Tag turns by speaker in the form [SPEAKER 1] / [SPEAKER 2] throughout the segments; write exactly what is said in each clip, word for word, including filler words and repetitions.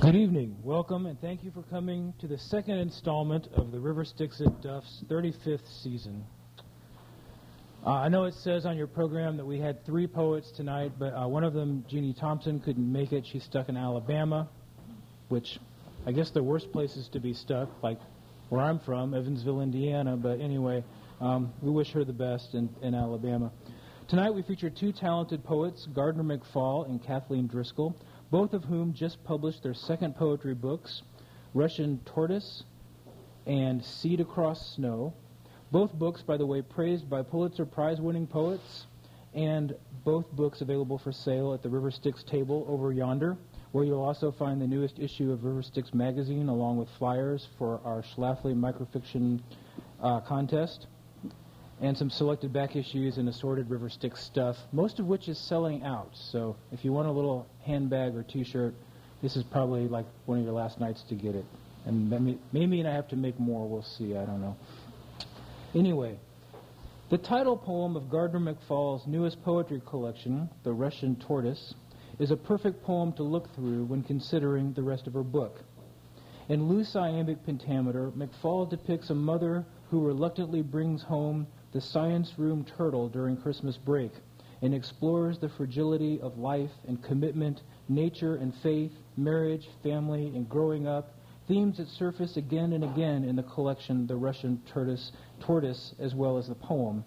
[SPEAKER 1] Good evening. Welcome, and thank you for coming to the second installment of the River Styx at Duff's thirty-fifth season. Uh, I know it says on your program that we had three poets tonight, but uh, one of them, Jeannie Thompson, couldn't make it. She's stuck in Alabama, which I guess the worst places to be stuck, like where I'm from, Evansville, Indiana. But anyway, um, we wish her the best in, in Alabama. Tonight we feature two talented poets, Gardner McFall and Kathleen Driscoll, both of whom just published their second poetry books, Russian Tortoise and Seed Across Snow. Both books, by the way, praised by Pulitzer Prize-winning poets, and both books available for sale at the River Styx table over yonder, where you'll also find the newest issue of River Styx magazine, along with flyers for our Schlafly microfiction uh, contest, and some selected back issues and assorted River Styx stuff, most of which is selling out. So if you want a little handbag or T-shirt, this is probably like one of your last nights to get it. And maybe, maybe I have to make more. We'll see. I don't know. Anyway, the title poem of Gardner McFall's newest poetry collection, The Russian Tortoise, is a perfect poem to look through when considering the rest of her book. In loose iambic pentameter, McFall depicts a mother who reluctantly brings home the science room turtle during Christmas break and explores the fragility of life and commitment, nature and faith, marriage, family, and growing up, themes that surface again and again in the collection The Russian Tortoise, Tortoise as well as the poem.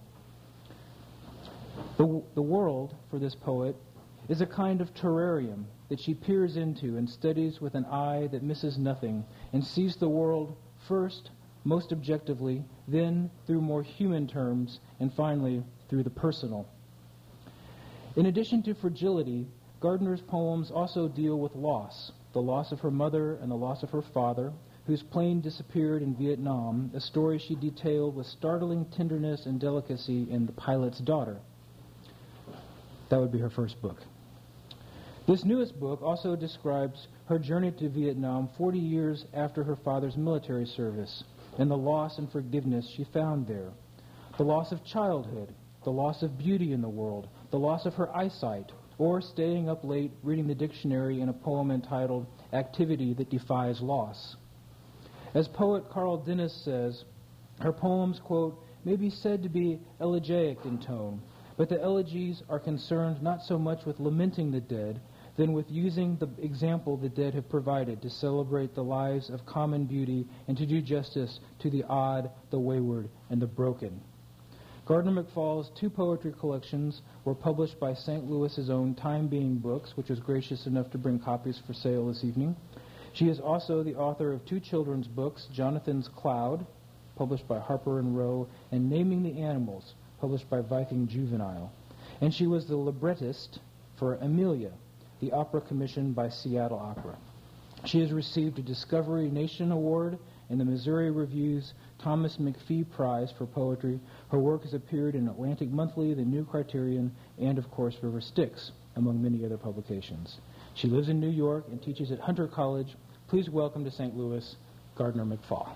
[SPEAKER 1] The, the world, for this poet, is a kind of terrarium that she peers into and studies with an eye that misses nothing and sees the world first, most objectively, then through more human terms, and finally through the personal. In addition to fragility, Gardner's poems also deal with loss, the loss of her mother and the loss of her father, whose plane disappeared in Vietnam, a story she detailed with startling tenderness and delicacy in The Pilot's Daughter. That would be her first book. This newest book also describes her journey to Vietnam forty years after her father's military service, and the loss and forgiveness she found there. The loss of childhood, the loss of beauty in the world, the loss of her eyesight, or staying up late reading the dictionary in a poem entitled Activity That Defies Loss. As poet Carl Dennis says, her poems, quote, may be said to be elegiac in tone, but the elegies are concerned not so much with lamenting the dead than with using the example the dead have provided to celebrate the lives of common beauty and to do justice to the odd, the wayward, and the broken. Gardner McFall's two poetry collections were published by Saint Louis's own Time Being Books, which was gracious enough to bring copies for sale this evening. She is also the author of two children's books, Jonathan's Cloud, published by Harper and Row, and Naming the Animals, published by Viking Juvenile. And she was the librettist for Amelia, the opera commissioned by Seattle Opera. She has received a Discovery Nation Award and the Missouri Review's Thomas McPhee Prize for Poetry. Her work has appeared in Atlantic Monthly, The New Criterion, and, of course, River Styx, among many other publications. She lives in New York and teaches at Hunter College. Please welcome to Saint Louis, Gardner McFall.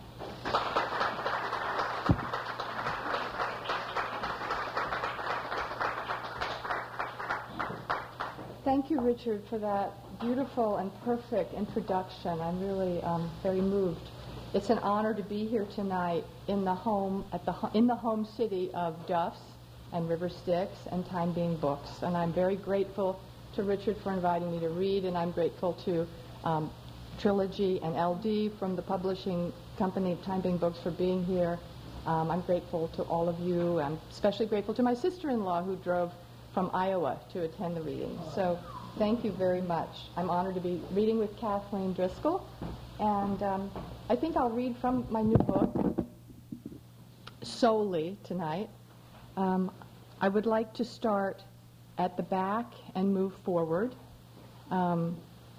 [SPEAKER 2] Thank you, Richard, for that beautiful and perfect introduction. I'm really um, very moved. It's an honor to be here tonight in the home at the in the home city of Duff's and River Styx and Time Being Books. And I'm very grateful to Richard for inviting me to read, and I'm grateful to um, Trilogy and L D from the publishing company Time Being Books for being here. Um, I'm grateful to all of you. I'm especially grateful to my sister-in-law who drove from Iowa to attend the reading. So thank you very much. I'm honored to be reading with Kathleen Driscoll. And um, I think I'll read from my new book solely tonight. Um, I would like to start at the back and move forward. Um,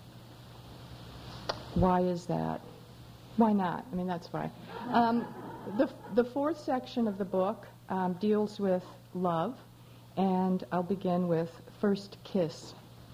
[SPEAKER 2] why is that? Why not? I mean, that's why. Um, the, the fourth section of the book um, deals with love. And I'll begin with First Kiss.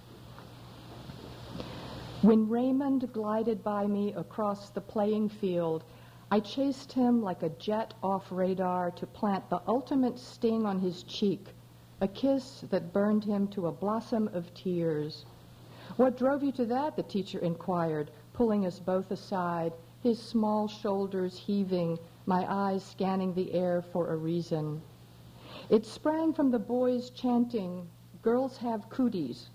[SPEAKER 2] When Raymond glided by me across the playing field, I chased him like a jet off radar to plant the ultimate sting on his cheek, a kiss that burned him to a blossom of tears. "What drove you to that?" the teacher inquired, pulling us both aside, his small shoulders heaving, my eyes scanning the air for a reason. It sprang from the boys chanting, "Girls have cooties."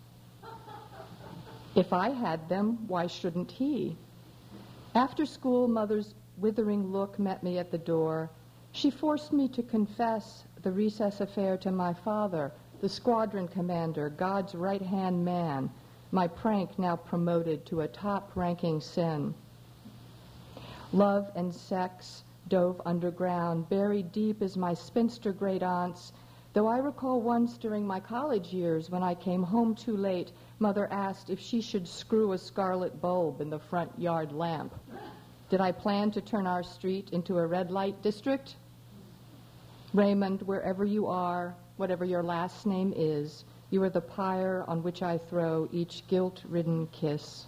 [SPEAKER 2] If I had them, why shouldn't he? After school, Mother's withering look met me at the door. She forced me to confess the recess affair to my father, the squadron commander, God's right-hand man, my prank now promoted to a top-ranking sin. Love and sex dove underground, buried deep as my spinster great-aunts, though I recall once during my college years when I came home too late, Mother asked if she should screw a scarlet bulb in the front yard lamp. Did I plan to turn our street into a red light district? Raymond, wherever you are, whatever your last name is, you are the pyre on which I throw each guilt-ridden kiss.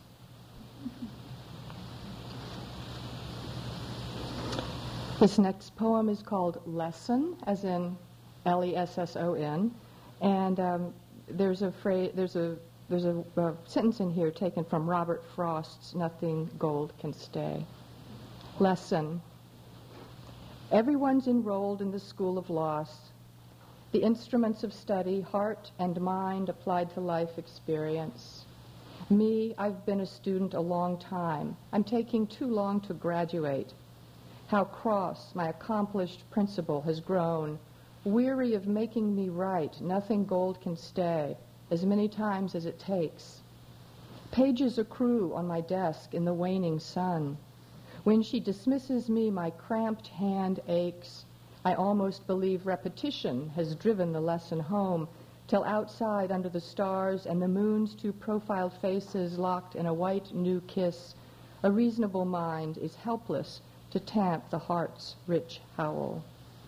[SPEAKER 2] This next poem is called Lesson, as in L E S S O N, and um, there's a phrase, there's a there's a, a sentence in here taken from Robert Frost's "Nothing Gold Can Stay." Lesson. Everyone's enrolled in the school of loss. The instruments of study, heart and mind applied to life experience. Me, I've been a student a long time. I'm taking too long to graduate. How cross my accomplished principal has grown, weary of making me right, nothing gold can stay, as many times as it takes. Pages accrue on my desk in the waning sun. When she dismisses me, my cramped hand aches. I almost believe repetition has driven the lesson home, till outside under the stars and the moon's two profiled faces locked in a white new kiss, a reasonable mind is helpless to tamp the heart's rich howl.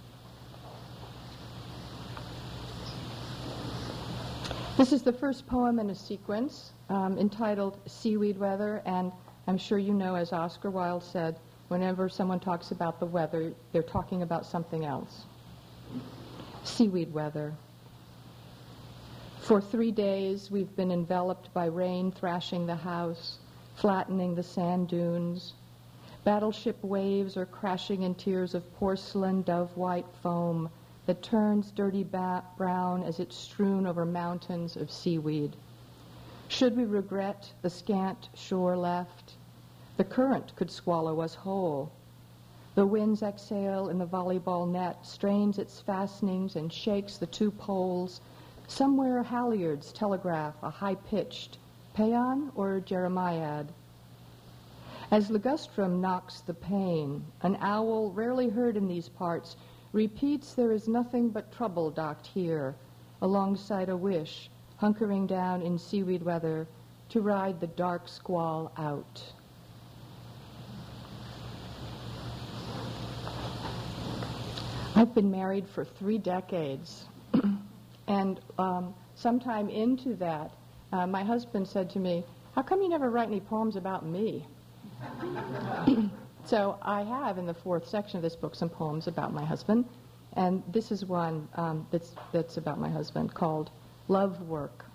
[SPEAKER 2] This is the first poem in a sequence um, entitled Seaweed Weather, and I'm sure you know, as Oscar Wilde said, whenever someone talks about the weather, they're talking about something else. Seaweed weather. For three days, we've been enveloped by rain thrashing the house, flattening the sand dunes. Battleship waves are crashing in tiers of porcelain dove-white foam that turns dirty ba- brown as it's strewn over mountains of seaweed. Should we regret the scant shore left? The current could swallow us whole. The winds exhale in the volleyball net, strains its fastenings and shakes the two poles. Somewhere halyards telegraph a high-pitched paean or jeremiad. As ligustrum knocks the pane, an owl rarely heard in these parts repeats there is nothing but trouble docked here, alongside a wish, hunkering down in seaweed weather to ride the dark squall out. I've been married for three decades, and um, sometime into that, uh, my husband said to me, "How come you never write any poems about me?" So I have, in the fourth section of this book, some poems about my husband, and this is one um, that's, that's about my husband, called Love Work.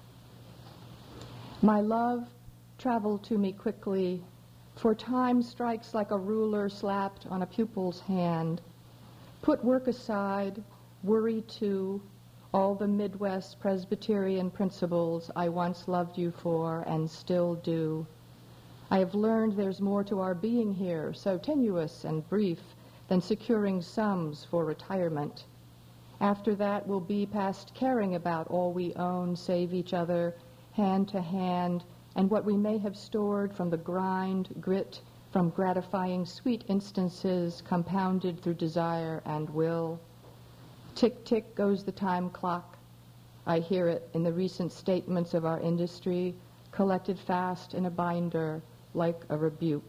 [SPEAKER 2] My love traveled to me quickly, for time strikes like a ruler slapped on a pupil's hand. Put work aside, worry too, all the Midwest Presbyterian principles I once loved you for and still do. I have learned there's more to our being here, so tenuous and brief, than securing sums for retirement. After that, we'll be past caring about all we own, save each other, hand to hand, and what we may have stored from the grind, grit, from gratifying sweet instances compounded through desire and will. Tick-tick goes the time clock. I hear it in the recent statements of our industry, collected fast in a binder, like a rebuke.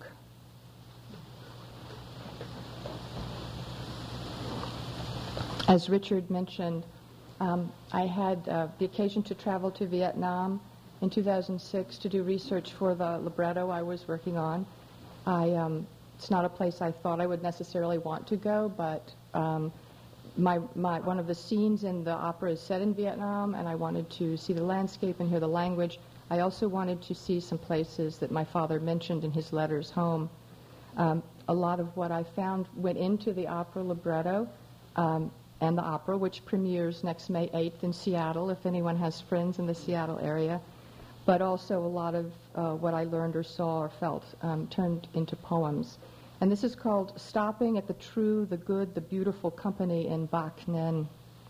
[SPEAKER 2] As Richard mentioned, um, I had uh, the occasion to travel to Vietnam in two thousand six to do research for the libretto I was working on. I, um, it's not a place I thought I would necessarily want to go, but um, my, my, one of the scenes in the opera is set in Vietnam, and I wanted to see the landscape and hear the language. I also wanted to see some places that my father mentioned in his letters home. Um, a lot of what I found went into the opera libretto, um, and the opera, which premieres next May eighth in Seattle, if anyone has friends in the Seattle area. But also a lot of uh, what I learned or saw or felt um, turned into poems. And this is called Stopping at the True, the Good, the Beautiful Company in Bac Ninh.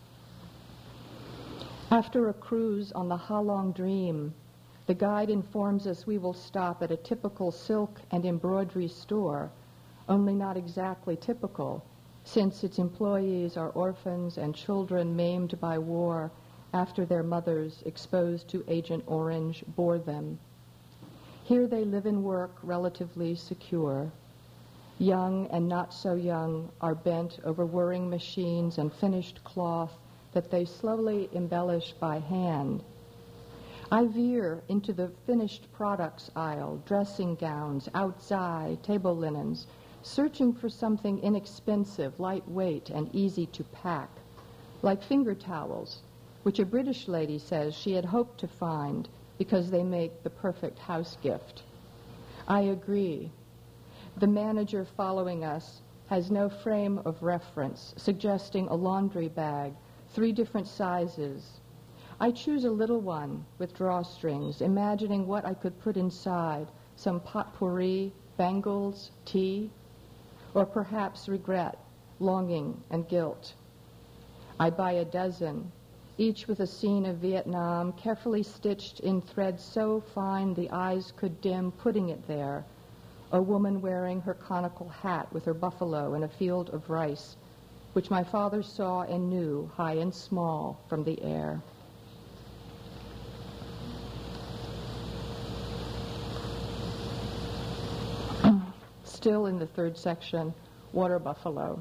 [SPEAKER 2] After a cruise on the Ha Long Dream, the guide informs us we will stop at a typical silk and embroidery store, only not exactly typical, since its employees are orphans and children maimed by war after their mothers, exposed to Agent Orange, bore them. Here they live and work relatively secure. Young and not so young are bent over whirring machines and finished cloth that they slowly embellish by hand. I veer into the finished products aisle, dressing gowns, outside, table linens, searching for something inexpensive, lightweight, and easy to pack, like finger towels, which a British lady says she had hoped to find because they make the perfect house gift. I agree. The manager following us has no frame of reference, suggesting a laundry bag, three different sizes. I choose a little one with drawstrings, imagining what I could put inside, some potpourri, bangles, tea, or perhaps regret, longing, and guilt. I buy a dozen, each with a scene of Vietnam, carefully stitched in thread so fine the eyes could dim putting it there. A woman wearing her conical hat with her buffalo in a field of rice, which my father saw and knew, high and small, from the air. Still in the third section, Water Buffalo.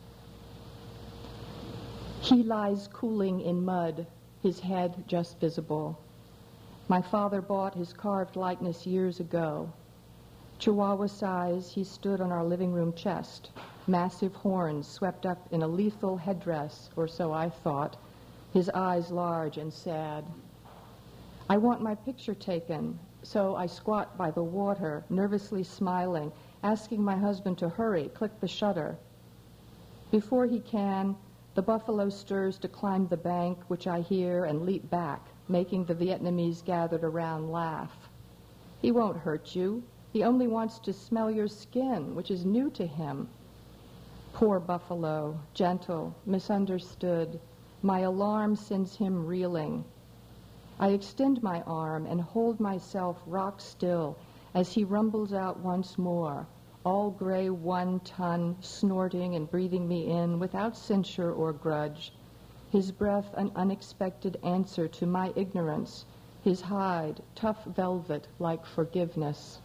[SPEAKER 2] He lies cooling in mud, his head just visible. My father bought his carved likeness years ago. Chihuahua size, he stood on our living room chest, massive horns swept up in a lethal headdress, or so I thought, his eyes large and sad. I want my picture taken, so I squat by the water, nervously smiling, asking my husband to hurry, click the shutter. Before he can, the buffalo stirs to climb the bank, which I hear, and leap back, making the Vietnamese gathered around laugh. He won't hurt you. He only wants to smell your skin, which is new to him. Poor buffalo, gentle, misunderstood. My alarm sends him reeling. I extend my arm and hold myself rock still as he rumbles out once more, all gray one ton, snorting and breathing me in without censure or grudge, his breath an unexpected answer to my ignorance, his hide tough velvet like forgiveness.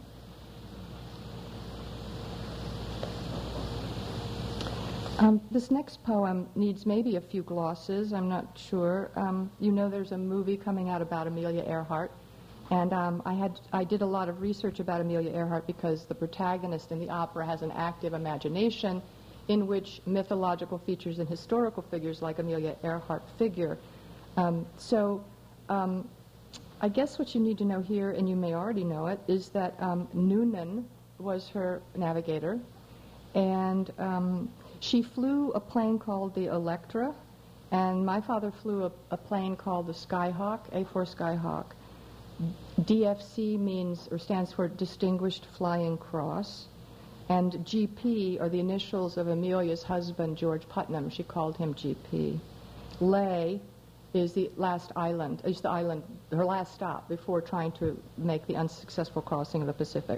[SPEAKER 2] Um, this next poem needs maybe a few glosses, I'm not sure. Um, you know there's a movie coming out about Amelia Earhart, and um, I had I did a lot of research about Amelia Earhart because the protagonist in the opera has an active imagination in which mythological features and historical figures like Amelia Earhart figure. Um, so um, I guess what you need to know here, and you may already know it, is that um, Noonan was her navigator, and um, she flew a plane called the Electra, and my father flew a, a plane called the Skyhawk, A four Skyhawk. D F C means, or stands for Distinguished Flying Cross, and G P are the initials of Amelia's husband, George Putnam. She called him G P. Leh is the last island, is the island, her last stop before trying to make the unsuccessful crossing of the Pacific.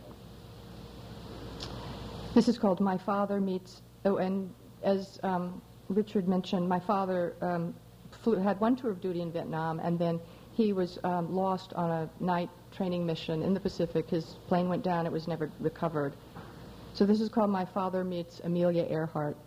[SPEAKER 2] This is called My Father Meets... Oh, and as um, Richard mentioned, my father um, flew, had one tour of duty in Vietnam, and then he was um, lost on a night training mission in the Pacific. His plane went down. It was never recovered. So this is called My Father Meets Amelia Earhart.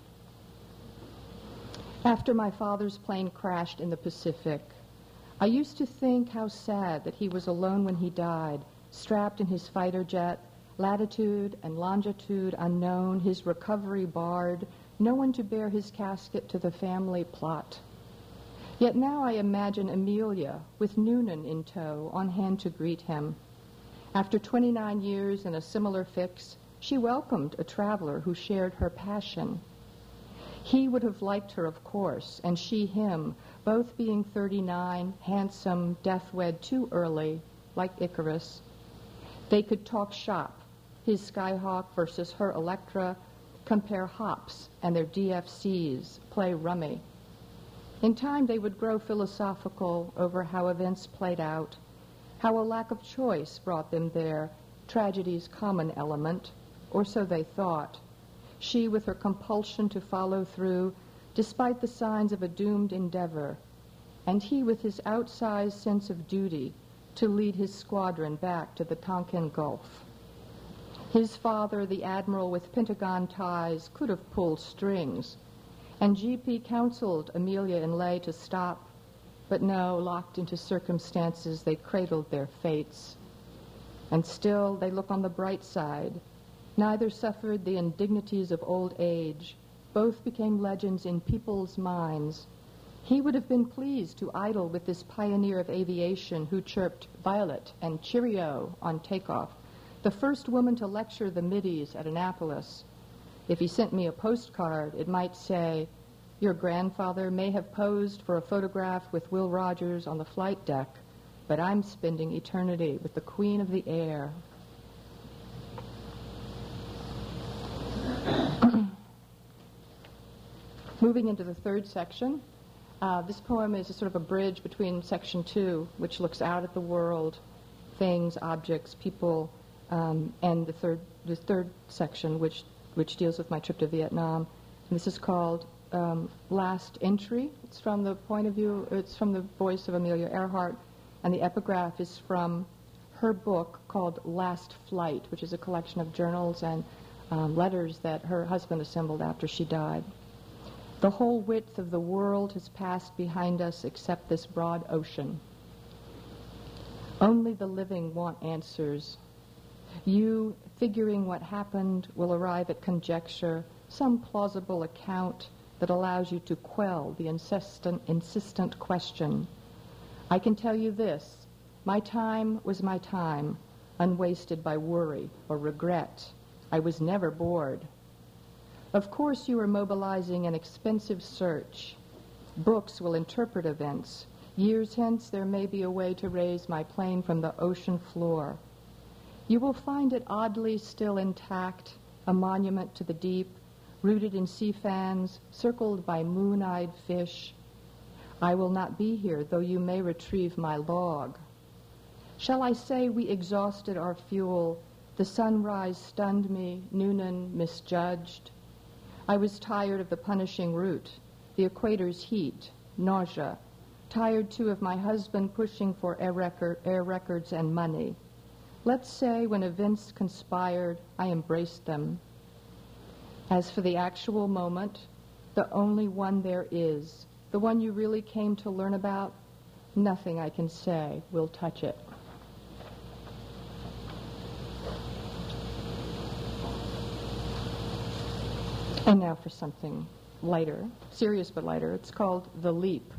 [SPEAKER 2] After my father's plane crashed in the Pacific, I used to think how sad that he was alone when he died, strapped in his fighter jet, latitude and longitude unknown, his recovery barred, no one to bear his casket to the family plot. Yet now I imagine Amelia, with Noonan in tow, on hand to greet him. After twenty-nine years in a similar fix, she welcomed a traveler who shared her passion. He would have liked her, of course, and she him, both being thirty-nine, handsome, death-wed too early, like Icarus. They could talk shop, his Skyhawk versus her Electra, compare hops and their D F Cs, play rummy. In time they would grow philosophical over how events played out, how a lack of choice brought them there, tragedy's common element, or so they thought. She with her compulsion to follow through, despite the signs of a doomed endeavor, and he with his outsized sense of duty to lead his squadron back to the Tonkin Gulf. His father, the admiral with Pentagon ties, could have pulled strings, and G P counseled Amelia and Leigh to stop, but no, locked into circumstances, they cradled their fates. And still they look on the bright side. Neither suffered the indignities of old age. Both became legends in people's minds. He would have been pleased to idle with this pioneer of aviation who chirped Violet and Cheerio on takeoff, the first woman to lecture the middies at Annapolis. If he sent me a postcard, it might say, "Your grandfather may have posed for a photograph with Will Rogers on the flight deck, but I'm spending eternity with the Queen of the Air." Moving into the third section, uh, this poem is a sort of a bridge between section two, which looks out at the world, things, objects, people, um, and the third the third section, which which deals with my trip to Vietnam. And this is called um, Last Entry. It's from the point of view, it's from the voice of Amelia Earhart, and the epigraph is from her book called Last Flight, which is a collection of journals and um, letters that her husband assembled after she died. The whole width of the world has passed behind us except this broad ocean. Only the living want answers. You, figuring what happened, will arrive at conjecture, some plausible account that allows you to quell the insistent, insistent question. I can tell you this, my time was my time, unwasted by worry or regret. I was never bored. Of course you are mobilizing an expensive search. Books will interpret events. Years hence there may be a way to raise my plane from the ocean floor. You will find it oddly still intact, a monument to the deep, rooted in sea fans, circled by moon-eyed fish. I will not be here, though you may retrieve my log. Shall I say we exhausted our fuel? The sunrise stunned me, Noonan misjudged. I was tired of the punishing route, the equator's heat, nausea. Tired, too, of my husband pushing for air, record, air records and money. Let's say when events conspired, I embraced them. As for the actual moment, the only one there is, the one you really came to learn about, nothing I can say will touch it. And now for something lighter, serious but lighter. It's called The Leap.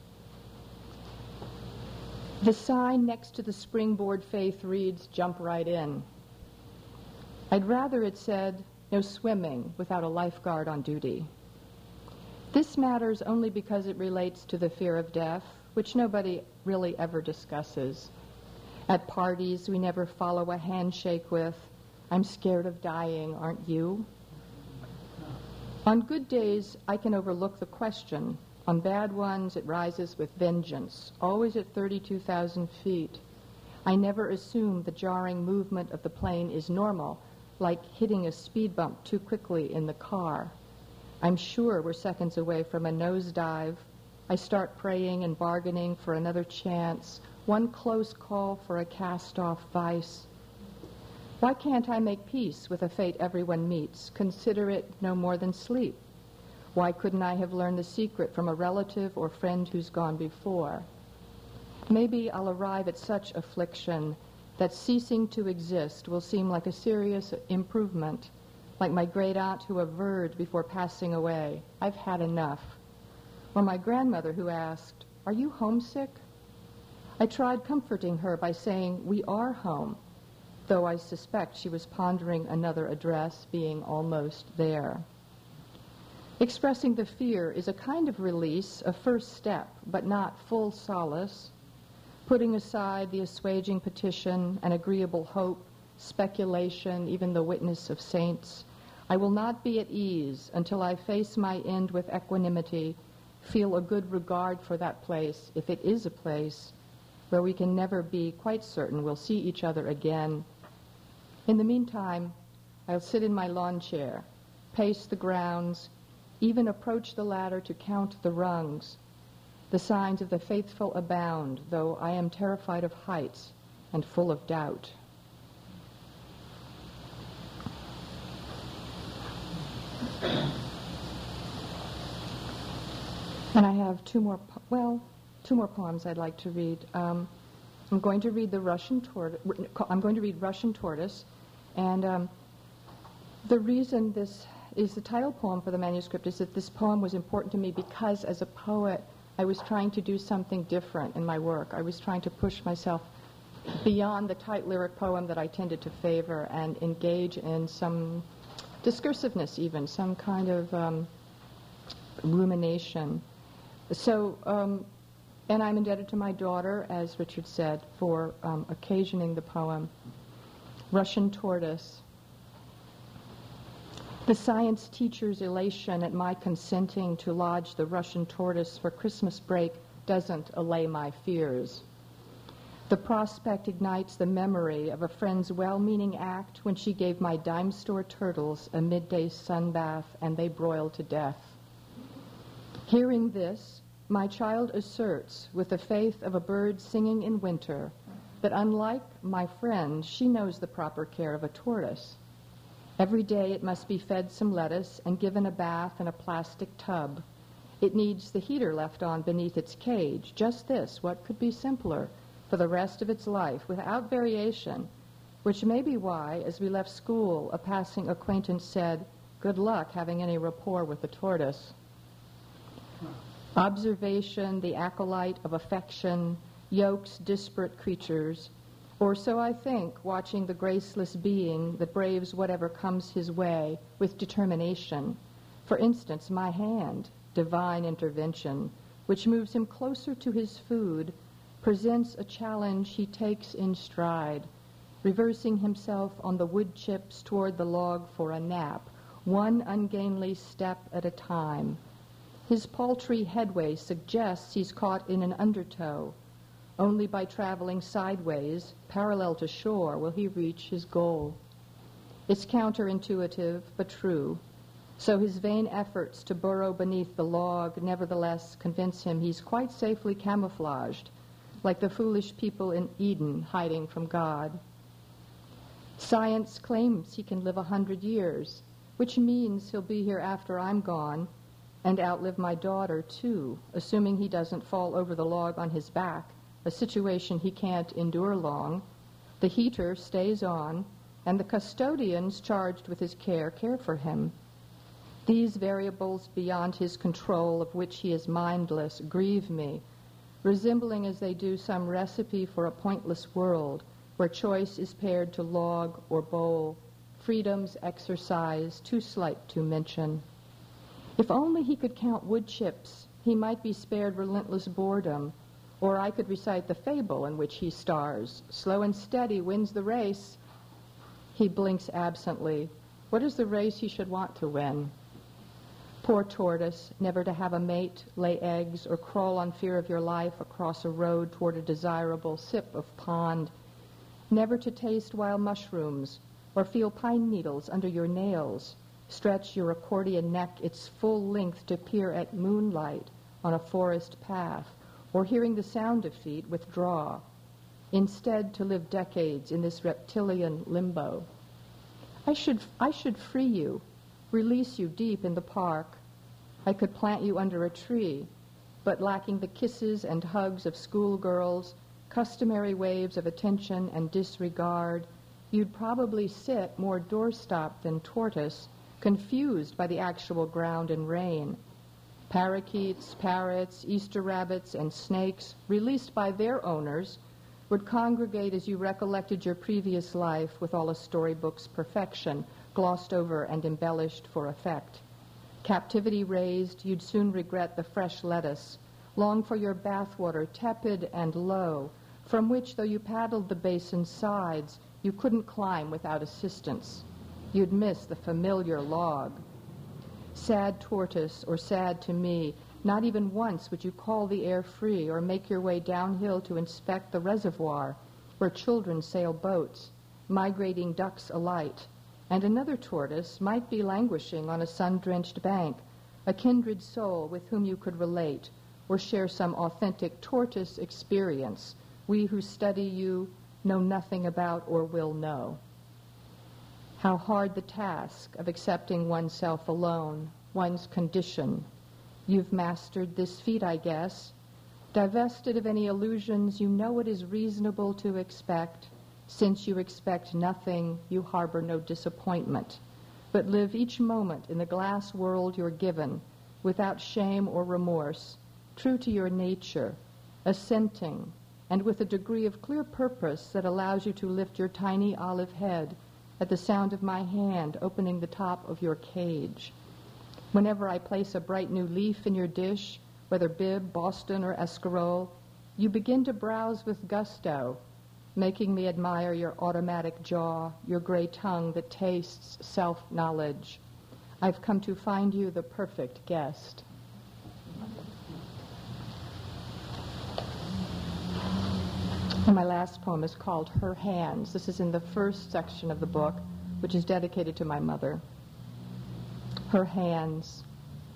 [SPEAKER 2] The sign next to the springboard faith reads, "Jump right in." I'd rather it said, "No swimming without a lifeguard on duty." This matters only because it relates to the fear of death, which nobody really ever discusses. At parties, we never follow a handshake with, "I'm scared of dying, aren't you?" On good days, I can overlook the question. On bad ones, it rises with vengeance, always at thirty-two thousand feet. I never assume the jarring movement of the plane is normal, like hitting a speed bump too quickly in the car. I'm sure we're seconds away from a nosedive. I start praying and bargaining for another chance, one close call for a cast-off vice. Why can't I make peace with a fate everyone meets, consider it no more than sleep? Why couldn't I have learned the secret from a relative or friend who's gone before? Maybe I'll arrive at such affliction that ceasing to exist will seem like a serious improvement, like my great-aunt who averred before passing away, "I've had enough," or my grandmother who asked, "Are you homesick?" I tried comforting her by saying, "We are home," though I suspect she was pondering another address, being almost there. Expressing the fear is a kind of release, a first step, but not full solace. Putting aside the assuaging petition and agreeable hope, speculation, even the witness of saints, I will not be at ease until I face my end with equanimity, feel a good regard for that place, if it is a place, where we can never be quite certain we'll see each other again. In the meantime, I'll sit in my lawn chair, pace the grounds, even approach the ladder to count the rungs. The signs of the faithful abound, though I am terrified of heights and full of doubt. And I have two more, po- well, two more poems I'd like to read. Um, I'm going to read the Russian tortoise. I'm going to read Russian Tortoise, and um, the reason this is the title poem for the manuscript is that this poem was important to me because, as a poet, I was trying to do something different in my work. I was trying to push myself beyond the tight lyric poem that I tended to favor and engage in some discursiveness, even some kind of um, rumination. So, um, and I'm indebted to my daughter, as Richard said, for um, occasioning the poem. Russian Tortoise. The science teacher's elation at my consenting to lodge the Russian tortoise for Christmas break doesn't allay my fears. The prospect ignites the memory of a friend's well-meaning act when she gave my dime store turtles a midday sunbath and they broiled to death. Hearing this, my child asserts, with the faith of a bird singing in winter, that unlike my friend, she knows the proper care of a tortoise. Every day it must be fed some lettuce and given a bath in a plastic tub. It needs the heater left on beneath its cage. Just this, what could be simpler, for the rest of its life, without variation, which may be why, as we left school, a passing acquaintance said, "Good luck having any rapport with the tortoise." Observation, the acolyte of affection, yokes disparate creatures, or so I think, watching the graceless being that braves whatever comes his way with determination. For instance, my hand, divine intervention, which moves him closer to his food, presents a challenge he takes in stride, reversing himself on the wood chips toward the log for a nap, one ungainly step at a time. His paltry headway suggests he's caught in an undertow. Only by traveling sideways, parallel to shore, will he reach his goal. It's counterintuitive, but true. So his vain efforts to burrow beneath the log nevertheless convince him he's quite safely camouflaged, like the foolish people in Eden hiding from God. Science claims he can live a hundred years, which means he'll be here after I'm gone, and outlive my daughter, too, assuming he doesn't fall over the log on his back, a situation he can't endure long. The heater stays on, and the custodians charged with his care care for him. These variables beyond his control, of which he is mindless, grieve me, resembling as they do some recipe for a pointless world, where choice is paired to log or bowl, freedom's exercise too slight to mention. If only he could count wood chips, he might be spared relentless boredom, or I could recite the fable in which he stars. Slow and steady wins the race. He blinks absently. What is the race he should want to win? Poor tortoise, never to have a mate, lay eggs, or crawl on fear of your life across a road toward a desirable sip of pond. Never to taste wild mushrooms, or feel pine needles under your nails. Stretch your accordion neck its full length to peer at moonlight on a forest path, or hearing the sound of feet, withdraw. Instead, to live decades in this reptilian limbo. I should, I should free you, release you deep in the park. I could plant you under a tree, but lacking the kisses and hugs of schoolgirls, customary waves of attention and disregard, you'd probably sit more doorstop than tortoise, confused by the actual ground and rain. Parakeets, parrots, Easter rabbits, and snakes, released by their owners, would congregate as you recollected your previous life with all a storybook's perfection, glossed over and embellished for effect. Captivity raised, you'd soon regret the fresh lettuce, long for your bathwater, tepid and low, from which, though you paddled the basin's sides, you couldn't climb without assistance. You'd miss the familiar log. Sad tortoise, or sad to me, not even once would you call the air free or make your way downhill to inspect the reservoir where children sail boats, migrating ducks alight. And another tortoise might be languishing on a sun-drenched bank, a kindred soul with whom you could relate or share some authentic tortoise experience we who study you know nothing about or will know. How hard the task of accepting oneself alone, one's condition. You've mastered this feat, I guess. Divested of any illusions, you know it is reasonable to expect. Since you expect nothing, you harbor no disappointment, but live each moment in the glass world you're given, without shame or remorse, true to your nature, assenting, and with a degree of clear purpose that allows you to lift your tiny olive head at the sound of my hand opening the top of your cage. Whenever I place a bright new leaf in your dish, whether Bibb, Boston, or Escarole, you begin to browse with gusto, making me admire your automatic jaw, your gray tongue that tastes self-knowledge. I've come to find you the perfect guest. And my last poem is called Her Hands. This is in the first section of the book, which is dedicated to my mother. Her hands.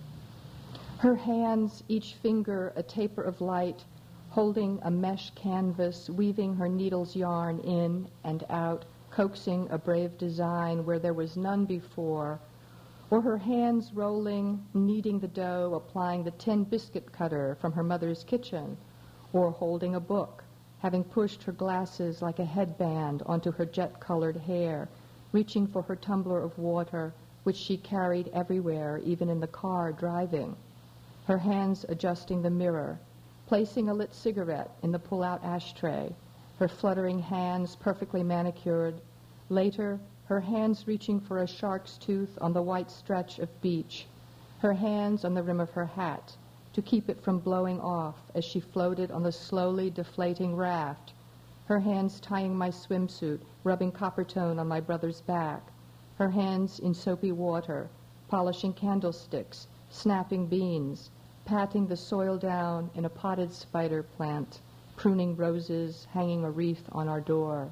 [SPEAKER 2] Her hands, each finger a taper of light, holding a mesh canvas, weaving her needle's yarn in and out, coaxing a brave design where there was none before, or her hands rolling, kneading the dough, applying the tin biscuit cutter from her mother's kitchen, or holding a book, having pushed her glasses like a headband onto her jet-colored hair, reaching for her tumbler of water, which she carried everywhere, even in the car driving. Her hands adjusting the mirror, placing a lit cigarette in the pull-out ashtray, her fluttering hands perfectly manicured. Later, her hands reaching for a shark's tooth on the white stretch of beach, her hands on the rim of her hat, to keep it from blowing off as she floated on the slowly deflating raft, her hands tying my swimsuit, rubbing Coppertone on my brother's back, her hands in soapy water, polishing candlesticks, snapping beans, patting the soil down in a potted spider plant, pruning roses, hanging a wreath on our door.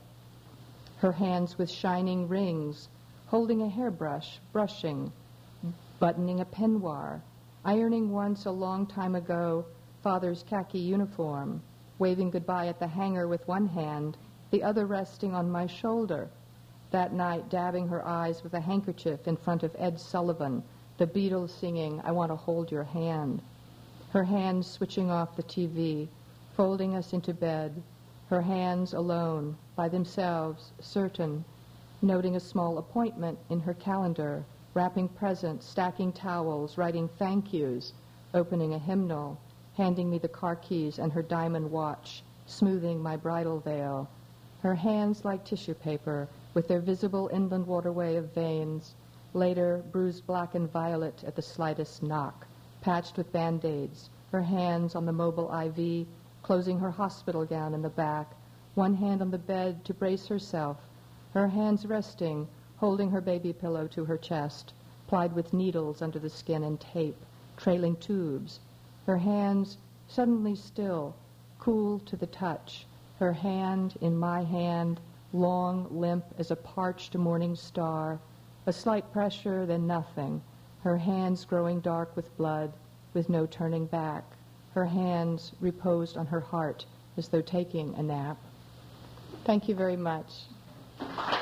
[SPEAKER 2] Her hands with shining rings, holding a hairbrush, brushing, buttoning a peignoir, ironing once a long time ago Father's khaki uniform, waving goodbye at the hanger with one hand, the other resting on my shoulder. That night, dabbing her eyes with a handkerchief in front of Ed Sullivan, the Beatles singing, "I Want to Hold Your Hand." Her hands switching off the T V, folding us into bed, her hands alone, by themselves, certain, noting a small appointment in her calendar, wrapping presents, stacking towels, writing thank yous, opening a hymnal, handing me the car keys and her diamond watch, smoothing my bridal veil. Her hands like tissue paper, with their visible inland waterway of veins, later bruised black and violet at the slightest knock, patched with Band-Aids, her hands on the mobile I V, closing her hospital gown in the back, one hand on the bed to brace herself, her hands resting, holding her baby pillow to her chest, plied with needles under the skin and tape, trailing tubes, her hands suddenly still, cool to the touch, her hand in my hand, long, limp as a parched morning star, a slight pressure, then nothing, her hands growing dark with blood, with no turning back, her hands reposed on her heart as though taking a nap. Thank you very much.